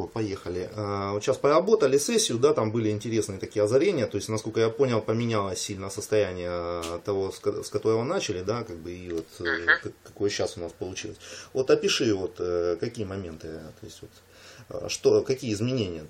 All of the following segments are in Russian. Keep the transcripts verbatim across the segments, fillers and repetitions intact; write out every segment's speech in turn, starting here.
поехали. Вот сейчас поработали сессию, да, там были интересные такие озарения, то есть, насколько я понял, поменялось сильно состояние того, с которого начали, да, как бы, и вот uh-huh. какое сейчас у нас получилось. Вот опиши, вот, какие моменты, то есть, вот, что, какие изменения?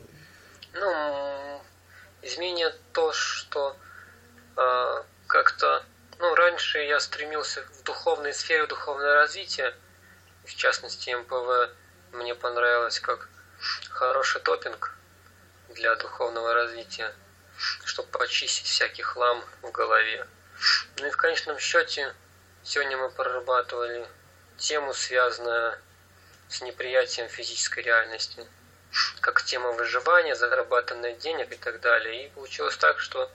Ну, изменения то, что э, как-то, ну, раньше я стремился в духовной сфере, в духовное развитие, в частности, эм пэ вэ мне понравилось как хороший топинг для духовного развития, чтобы почистить всякий хлам в голове. Ну и в конечном счете, сегодня мы прорабатывали тему, связанную с неприятием физической реальности, как тема выживания, зарабатывания денег и так далее. И получилось так, что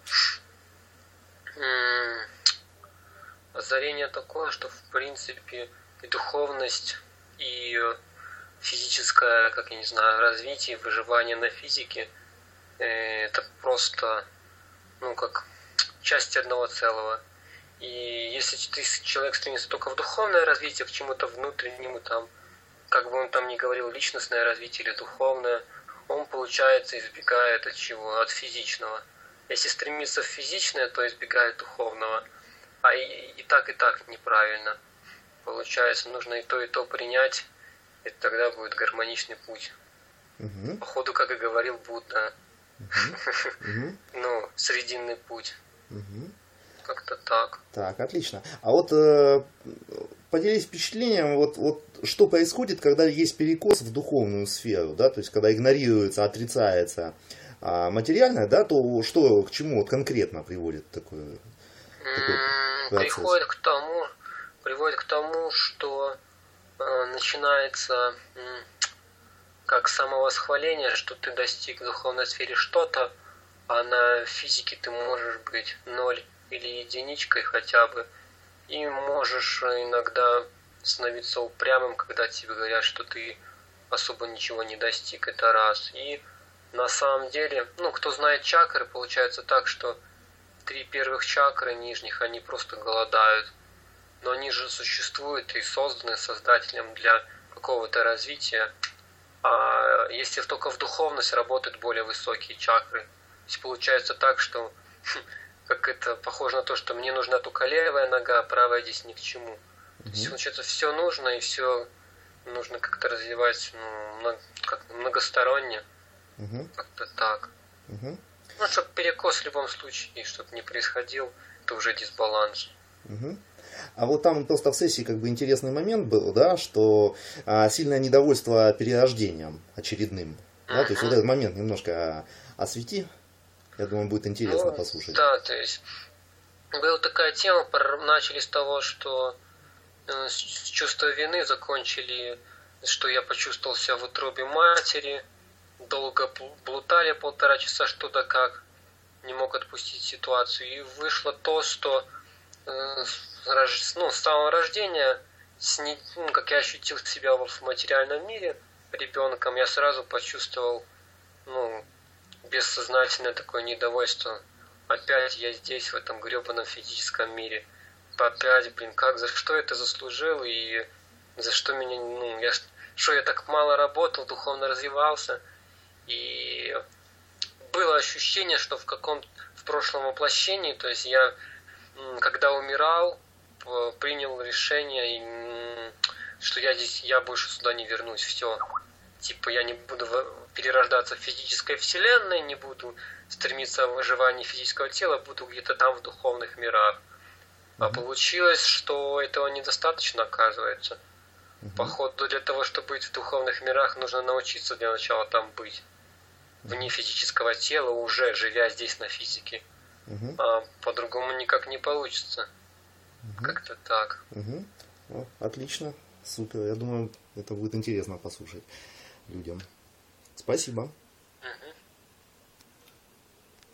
м- озарение такое, что в принципе и духовность, и физическое, как я не знаю, развитие, выживание на физике, это просто, ну, как часть одного целого. И если ты, человек стремится только в духовное развитие, к чему-то внутреннему, там, как бы он там ни говорил, личностное развитие или духовное, он, получается, избегает от чего? От физичного. Если стремится в физичное, то избегает духовного. А и, и так, и так неправильно. Получается, нужно и то, и то принять, и тогда будет гармоничный путь. Угу. Походу, как и говорил Будда. Угу. Ну, срединный путь. Угу. Как-то так. Так, отлично. А вот э, поделись впечатлением, вот, вот что происходит, когда есть перекос в духовную сферу, да, то есть когда игнорируется, отрицается а материальное, да, то что, к чему вот конкретно приводит такое? такой приходит к тому, приводит к тому, что э, начинается э, как самовосхваление, что ты достиг в духовной сфере что-то, а на физике ты можешь быть ноль или единичкой хотя бы, и можешь иногда становиться упрямым, когда тебе говорят, что ты особо ничего не достиг, это раз. И на самом деле, ну, кто знает чакры, получается так, что три первых чакры нижних, они просто голодают. Но они же существуют и созданы Создателем для какого-то развития. А если только в духовность работают более высокие чакры, то есть получается так, что как это похоже на то, что мне нужна только левая нога, а правая здесь ни к чему. Mm-hmm. То есть, получается, все нужно, и все нужно как-то развивать, ну, много, как, многосторонне. Mm-hmm. Как-то так. Mm-hmm. Ну, чтобы перекос в любом случае, чтобы не происходил, это уже дисбаланс. Mm-hmm. А вот там просто в сессии как бы интересный момент был, да, что а, сильное недовольство перерождением очередным. Да, mm-hmm. То есть вот этот момент немножко освети. Я думаю, будет интересно ну, послушать. Да, то есть была такая тема, начали с того, что э, с чувства вины закончили, что я почувствовал себя в утробе матери, долго блутали полтора часа что да как, не мог отпустить ситуацию. И вышло то, что э, ну, с самого рождения, с не, ну, как я ощутил себя в материальном мире ребенком, я сразу почувствовал, ну, бессознательное такое недовольство. Опять я здесь, в этом гребаном физическом мире. Опять, блин, как, за что я это заслужил, и за что меня, ну, я, что я так мало работал, духовно развивался. И было ощущение, что в каком-то, в прошлом воплощении, то есть я, когда умирал, принял решение, что я здесь, я больше сюда не вернусь, все. Типа я не буду перерождаться в физической вселенной, не буду стремиться в выживании физического тела, буду где-то там в духовных мирах. А получилось, что этого недостаточно, оказывается. Uh-huh. Походу, для того, чтобы быть в духовных мирах, нужно научиться для начала там быть. Вне физического тела, уже живя здесь на физике. Uh-huh. А по-другому никак не получится. Uh-huh. Как-то так. Uh-huh. О, отлично, супер. Я думаю, это будет интересно послушать людям. Спасибо.